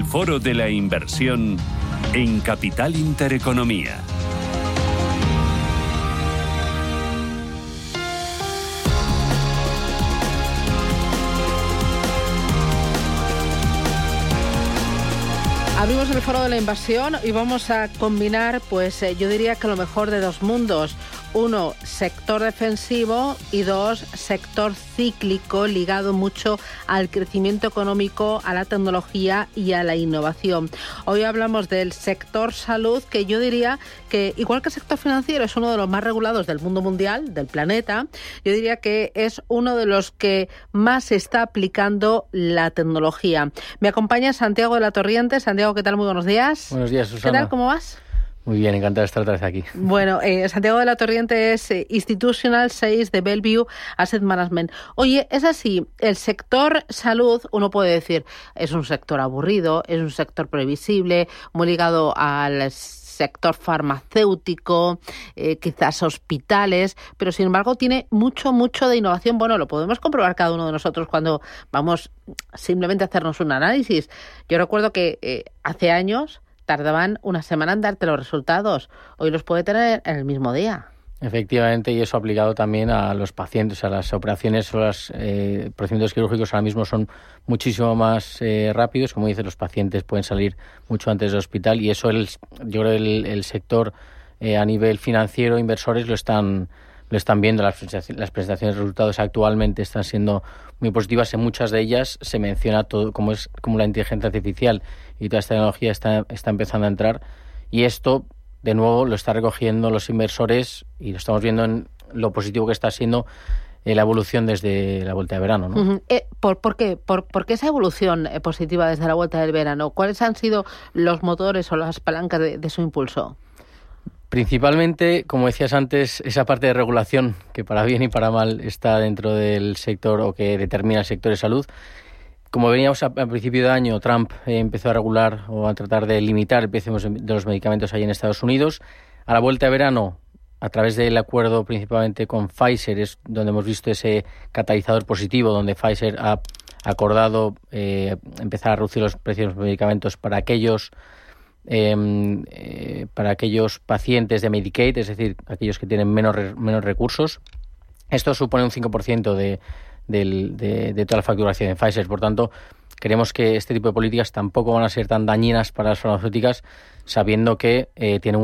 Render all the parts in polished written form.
Foro de la Inversión en Capital Intereconomía. Abrimos el Foro de la Inversión y vamos a combinar, yo diría que lo mejor de dos mundos. Uno, sector defensivo, y dos, sector cíclico, ligado mucho al crecimiento económico, a la tecnología y a la innovación. Hoy hablamos del sector salud, que yo diría que, igual que el sector financiero, es uno de los más regulados del mundo mundial, del planeta. Yo diría que es uno de los que más se está aplicando la tecnología. Me acompaña Santiago de la Torriente. Santiago, ¿qué tal? Muy buenos días. Buenos días, Susana. ¿Qué tal? ¿Cómo vas? Muy bien, encantado de estar otra vez aquí. Bueno, Santiago de la Torriente es Institutional Sales de Bellevue Asset Management. Oye, es así, el sector salud, uno puede decir, es un sector aburrido, es un sector previsible, muy ligado al sector farmacéutico, quizás hospitales, pero sin embargo tiene mucho de innovación. Bueno, lo podemos comprobar cada uno de nosotros cuando vamos simplemente a hacernos un análisis. Yo recuerdo que hace años tardaban una semana en darte los resultados. Hoy los puede tener en el mismo día. Efectivamente, y eso aplicado también a los pacientes, a las operaciones o los procedimientos quirúrgicos ahora mismo son muchísimo más rápidos. Como dices, los pacientes pueden salir mucho antes del hospital y eso yo creo que el sector a nivel financiero, inversores lo están viendo. Las presentaciones de resultados actualmente están siendo muy positivas. En muchas de ellas se menciona todo como la inteligencia artificial y toda esta tecnología está empezando a entrar, y esto de nuevo lo está recogiendo los inversores y lo estamos viendo en lo positivo que está siendo la evolución desde la vuelta de verano, ¿no? Uh-huh. ¿Por qué? ¿Por qué esa evolución positiva desde la vuelta del verano? ¿Cuáles han sido los motores o las palancas de su impulso? Principalmente, como decías antes, esa parte de regulación que para bien y para mal está dentro del sector o que determina el sector de salud. Como veníamos al principio de año, Trump empezó a regular o a tratar de limitar el precio de los medicamentos allí en Estados Unidos. A la vuelta de verano, a través del acuerdo principalmente con Pfizer, es donde hemos visto ese catalizador positivo, donde Pfizer ha acordado empezar a reducir los precios de los medicamentos para aquellos pacientes de Medicaid, es decir, aquellos que tienen menos recursos. Esto supone un 5% de toda la facturación de Pfizer. Por tanto, creemos que este tipo de políticas tampoco van a ser tan dañinas para las farmacéuticas, sabiendo que tienen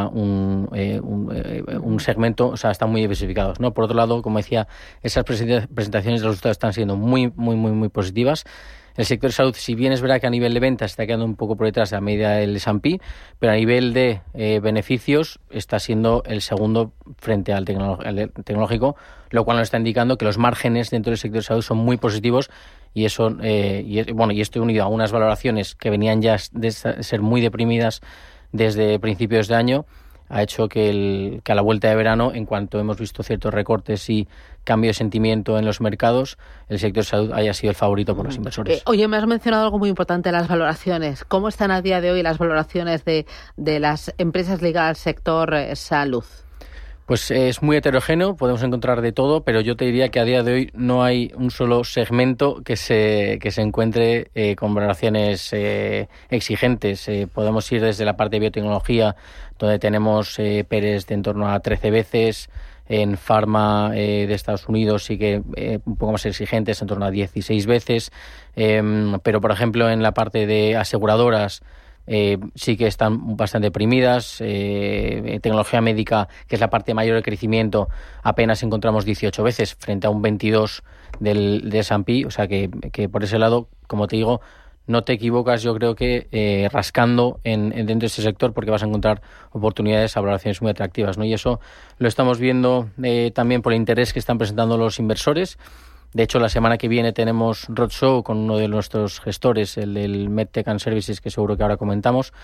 un segmento, o sea, están muy diversificados, ¿no? Por otro lado, como decía, esas presentaciones de resultados están siendo muy positivas. El sector de salud, si bien es verdad que a nivel de ventas está quedando un poco por detrás a medida del S&P, pero a nivel de beneficios está siendo el segundo frente al tecnológico, lo cual nos está indicando que los márgenes dentro del sector de salud son muy positivos, y eso y esto unido a unas valoraciones que venían ya de ser muy deprimidas desde principios de año, ha hecho que a la vuelta de verano, en cuanto hemos visto ciertos recortes y cambio de sentimiento en los mercados, el sector de salud haya sido el favorito por los inversores. Oye, me has mencionado algo muy importante, las valoraciones. ¿Cómo están a día de hoy las valoraciones de las empresas ligadas al sector salud? Pues es muy heterogéneo, podemos encontrar de todo, pero yo te diría que a día de hoy no hay un solo segmento que se encuentre con valoraciones exigentes. Podemos ir desde la parte de biotecnología, donde tenemos PERs de en torno a 13 veces, en farma de Estados Unidos sí que un poco más exigentes, en torno a 16 veces, pero por ejemplo en la parte de aseguradoras sí que están bastante deprimidas. Tecnología médica, que es la parte mayor de crecimiento, apenas encontramos 18 veces frente a un 22 de S&P, o sea que por ese lado, como te digo, no te equivocas, yo creo que rascando dentro de ese sector, porque vas a encontrar oportunidades a valoraciones muy atractivas, ¿no? Y eso lo estamos viendo también por el interés que están presentando los inversores. De hecho, la semana que viene tenemos roadshow con uno de nuestros gestores, el del MedTech and Services, que seguro que ahora comentamos,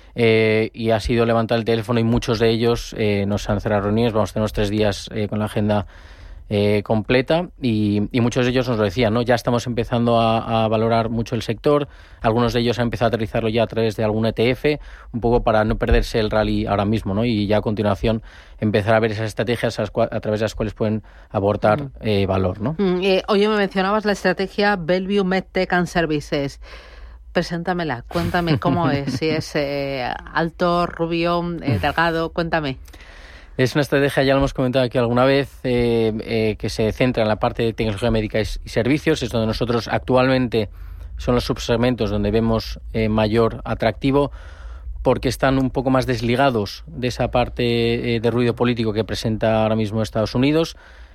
y ha sido levantar el teléfono y muchos de ellos nos han cerrado reuniones. Vamos a tener 3 días con la agenda completa y muchos de ellos nos lo decían, ¿no? Ya estamos empezando a valorar mucho el sector. Algunos de ellos han empezado a aterrizarlo ya a través de algún ETF, un poco para no perderse el rally ahora mismo, ¿no? Y ya a continuación empezar a ver esas estrategias a través de las cuales pueden aportar valor, ¿no? Oye, me mencionabas la estrategia Bellevue MedTech and Services. Preséntamela, cuéntame cómo es, si es alto, rubio, delgado, cuéntame. Es una estrategia, ya lo hemos comentado aquí alguna vez, que se centra en la parte de tecnología médica y servicios. Es donde nosotros actualmente son los subsegmentos donde vemos mayor atractivo, porque están un poco más desligados de esa parte de ruido político que presenta ahora mismo Estados Unidos.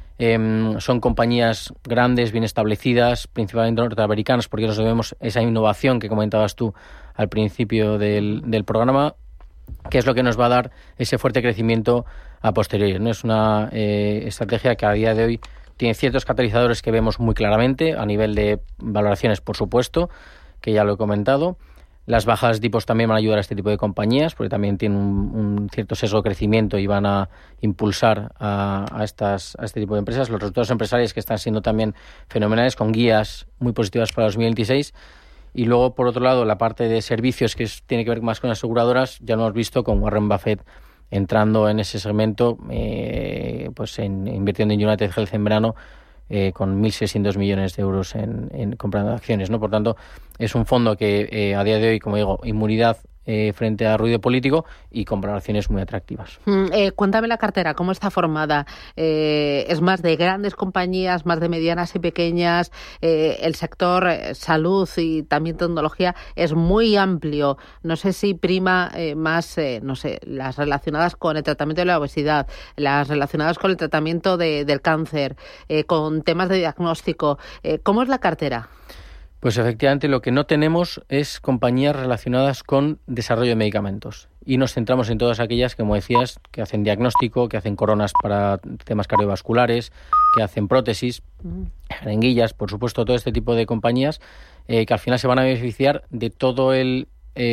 Son compañías grandes, bien establecidas, principalmente norteamericanas, porque nos debemos esa innovación que comentabas tú al principio del programa, que es lo que nos va a dar ese fuerte crecimiento a posteriori, ¿no? Es una estrategia que a día de hoy tiene ciertos catalizadores que vemos muy claramente, a nivel de valoraciones, por supuesto, que ya lo he comentado. Las bajas de tipos también van a ayudar a este tipo de compañías, porque también tienen un cierto sesgo de crecimiento y van a impulsar a este tipo de empresas. Los resultados empresariales que están siendo también fenomenales, con guías muy positivas para 2026. Y luego, por otro lado, la parte de servicios, que tiene que ver más con aseguradoras, ya lo hemos visto con Warren Buffett entrando en ese segmento, invirtiendo en United Health en verano, con 1.600 millones de euros en comprando acciones, ¿no? Por tanto, es un fondo que a día de hoy, como digo, inmunidad frente a ruido político y con valoraciones muy atractivas. Cuéntame la cartera, ¿cómo está formada? ¿Es más de grandes compañías, más de medianas y pequeñas? El sector salud y también tecnología es muy amplio. No sé si prima más, las relacionadas con el tratamiento de la obesidad, las relacionadas con el tratamiento del cáncer, con temas de diagnóstico. ¿Cómo es la cartera? Pues efectivamente lo que no tenemos es compañías relacionadas con desarrollo de medicamentos, y nos centramos en todas aquellas, como decías, que hacen diagnóstico, que hacen coronas para temas cardiovasculares, que hacen prótesis, jeringuillas, por supuesto, todo este tipo de compañías que al final se van a beneficiar de todo el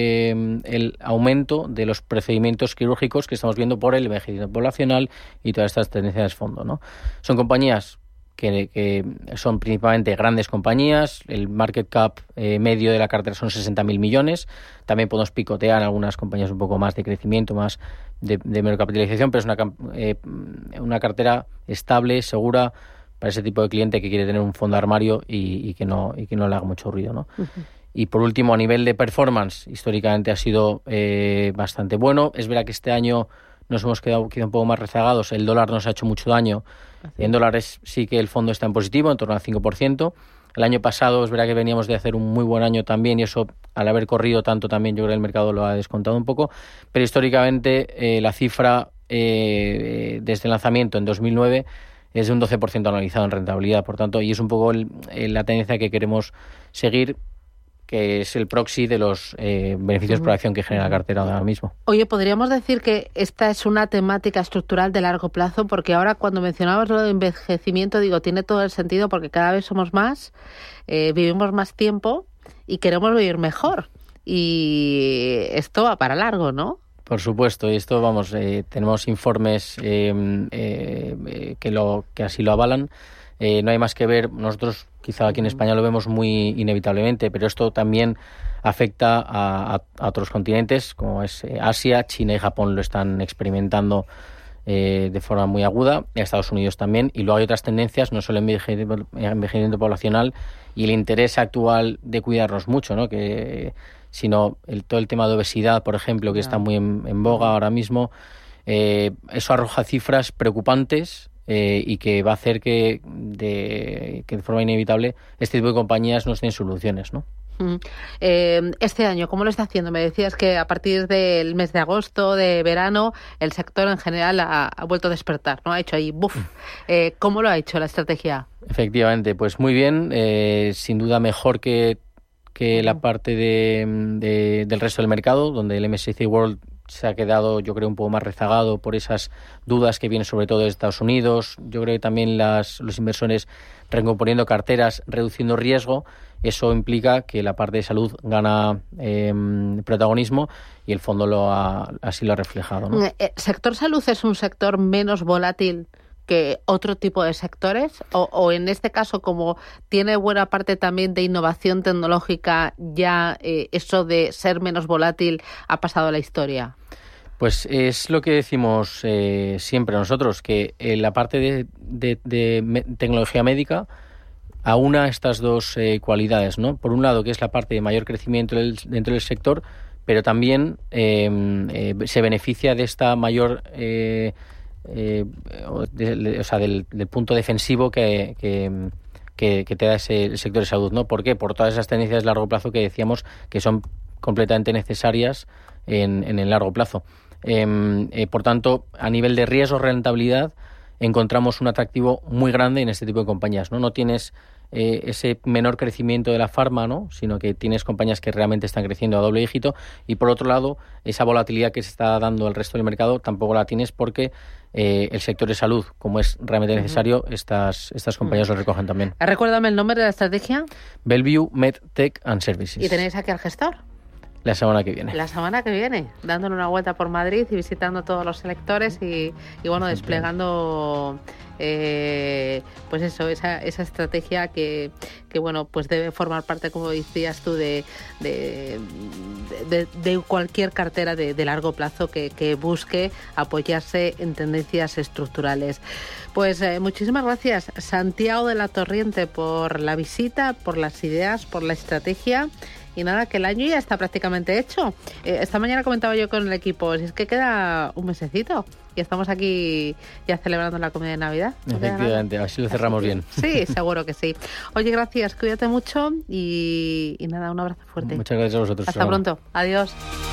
aumento de los procedimientos quirúrgicos que estamos viendo por el envejecimiento poblacional y todas estas tendencias de fondo, ¿no? Son compañías que son principalmente grandes compañías. El market cap medio de la cartera son 60.000 millones. También podemos picotear en algunas compañías un poco más de crecimiento, más de menor capitalización, pero es una cartera estable, segura, para ese tipo de cliente que quiere tener un fondo de armario y que no le haga mucho ruido, ¿no? Uh-huh. Y por último, a nivel de performance, históricamente ha sido bastante bueno. Es verdad que este año nos hemos quedado un poco más rezagados. El dólar nos ha hecho mucho daño. En dólares sí que el fondo está en positivo, en torno al 5%. El año pasado es verdad que veníamos de hacer un muy buen año también, y eso, al haber corrido tanto también, yo creo que el mercado lo ha descontado un poco. Pero históricamente la cifra desde el lanzamiento en 2009 es de un 12% anualizado en rentabilidad, por tanto, y es un poco la tendencia que queremos seguir, que es el proxy de los beneficios por acción que genera la cartera ahora mismo. Oye, ¿podríamos decir que esta es una temática estructural de largo plazo? Porque ahora, cuando mencionabas lo de envejecimiento, digo, tiene todo el sentido, porque cada vez somos más, vivimos más tiempo y queremos vivir mejor. Y esto va para largo, ¿no? Por supuesto, y esto, tenemos informes que así lo avalan. No hay más que ver, nosotros quizá aquí en España lo vemos muy inevitablemente, pero esto también afecta a otros continentes, como es Asia. China y Japón lo están experimentando de forma muy aguda, y Estados Unidos también. Y luego hay otras tendencias, no solo el envejecimiento poblacional y el interés actual de cuidarnos mucho, ¿no? Sino todo el tema de obesidad, por ejemplo, que está muy en boga ahora mismo. Eso arroja cifras preocupantes, y que va a hacer que de forma inevitable este tipo de compañías nos den soluciones, ¿no? Este año, ¿cómo lo está haciendo? Me decías que a partir del mes de agosto, de verano, el sector en general ha vuelto a despertar, ¿no? Ha hecho ahí ¡buf! ¿Cómo lo ha hecho la estrategia? Efectivamente, pues muy bien, sin duda mejor que la parte del resto del mercado, donde el MSCI World se ha quedado, yo creo, un poco más rezagado por esas dudas que vienen sobre todo de Estados Unidos. Yo creo que también los inversores recomponiendo carteras, reduciendo riesgo. Eso implica que la parte de salud gana protagonismo, y el fondo así lo ha reflejado, ¿no? ¿El sector salud es un sector menos volátil que otro tipo de sectores? O en este caso, como tiene buena parte también de innovación tecnológica, ya eso de ser menos volátil ha pasado a la historia. Pues es lo que decimos siempre nosotros, que la parte de tecnología médica aúna estas dos cualidades, ¿no? Por un lado, que es la parte de mayor crecimiento dentro del sector, pero también se beneficia de esta mayor, del punto defensivo que te da el sector de salud, ¿no? ¿Por qué? Por todas esas tendencias de largo plazo que decíamos que son completamente necesarias en el largo plazo. Por tanto, a nivel de riesgo-rentabilidad, encontramos un atractivo muy grande en este tipo de compañías, ¿no? No tienes ese menor crecimiento de la farma, ¿no? Sino que tienes compañías que realmente están creciendo a doble dígito, y por otro lado, esa volatilidad que se está dando al resto del mercado tampoco la tienes porque el sector de salud, como es realmente necesario, estas compañías lo recogen también. Recuérdame el nombre de la estrategia. Bellevue Med Tech and Services. ¿Y tenéis aquí al gestor? La semana que viene. La semana que viene, dándole una vuelta por Madrid y visitando todos los selectores y bueno, desplegando pues eso, esa estrategia que bueno, pues debe formar parte, como decías tú, de cualquier cartera de largo plazo que busque apoyarse en tendencias estructurales. Pues muchísimas gracias, Santiago de la Torriente, por la visita, por las ideas, por la estrategia. Y nada, que el año ya está prácticamente hecho. Esta mañana comentaba yo con el equipo, si es que queda un mesecito y estamos aquí ya celebrando la comida de Navidad. Efectivamente, así lo cerramos bien. Sí, seguro que sí. Oye, gracias, cuídate mucho y nada, un abrazo fuerte. Muchas gracias a vosotros. Hasta pronto. Adiós.